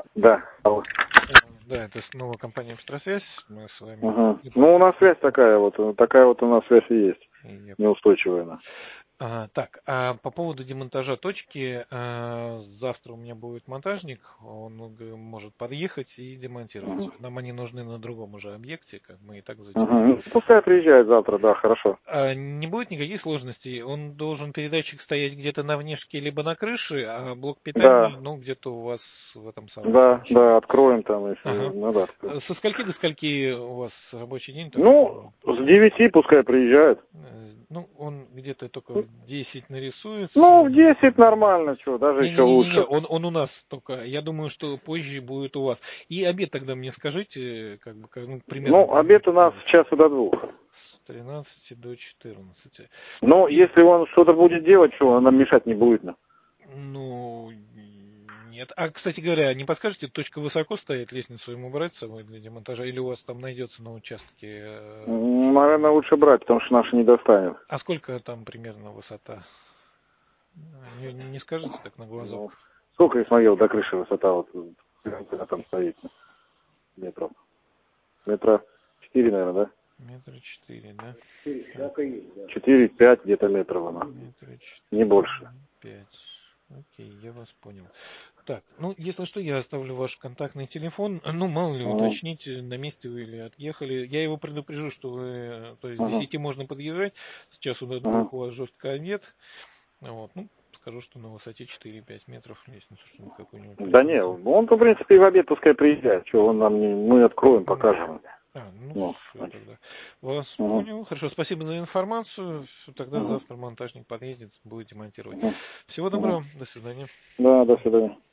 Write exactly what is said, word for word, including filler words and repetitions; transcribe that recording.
Да. Алло. Да, это снова компания «Петросвязь». Мы с вами... Угу. Ну, у нас связь такая вот, такая вот у нас связь и есть. Я... Неустойчивая она. А, так, а по поводу демонтажа точки, а, завтра у меня будет монтажник, он э, может подъехать и демонтировать. Угу. Нам они нужны на другом уже объекте, как мы и так Угу. затянули. Пускай приезжает завтра, да, хорошо. А не будет никаких сложностей. Он должен передатчик стоять где-то на внешке либо на крыше, а блок питания, Да, ну, где-то у вас в этом самом да, помещении. да, откроем там, если Ага. надо. Откроем. Со скольки до скольки у вас рабочий день? Только Ну, с девяти пускай приезжает. Э, Ну, он где-то только в десять нарисуется. Ну, в десять нормально, что, даже еще Не-не-не-не, лучше. он, он у нас только. Я думаю, что позже будет у вас. И обед тогда мне скажите, как бы, как, ну, примерно. Ну, обед у нас с часу до двух. С тринадцати до четырнадцати. Ну, Но и, если он что-то будет делать, что он нам мешать не будет. Ну, ну, нет. А, кстати говоря, не подскажете, точка высоко стоит, лестницу ему брать с собой для демонтажа, или у вас там найдется на участке э, что-то? наверное, лучше брать, потому что наши не достанет. А сколько там примерно высота? Не, не скажете так на Ну, глазок? сколько я смотрел до крыши высота, вот, когда там стоит, метров. Метра четыре, наверное, да? Метра четыре, да? Четыре-пять где-то метров она. Метра Не четыре, больше. пять. Окей, я вас понял. Так, ну, если что, я оставлю ваш контактный телефон. Ну, мало ли, Угу. уточните, на месте вы или отъехали. Я его предупрежу, что вы, то есть, с Угу. десяти можно подъезжать, с часу до Угу. двух у вас жесткий обед. Вот, ну, скажу, что на высоте четыре-пять метров лестницу что-нибудь какую-нибудь Да не, придумайте. он, в принципе, и в обед пускай приезжает. Что, он нам не, мы откроем, покажем. А, ну Ну, все тогда. Вас угу. понял. Хорошо, спасибо за информацию. Всё, тогда Угу. завтра монтажник подъедет, будете монтировать. Угу. Всего Угу. доброго, до свидания. Да, до свидания.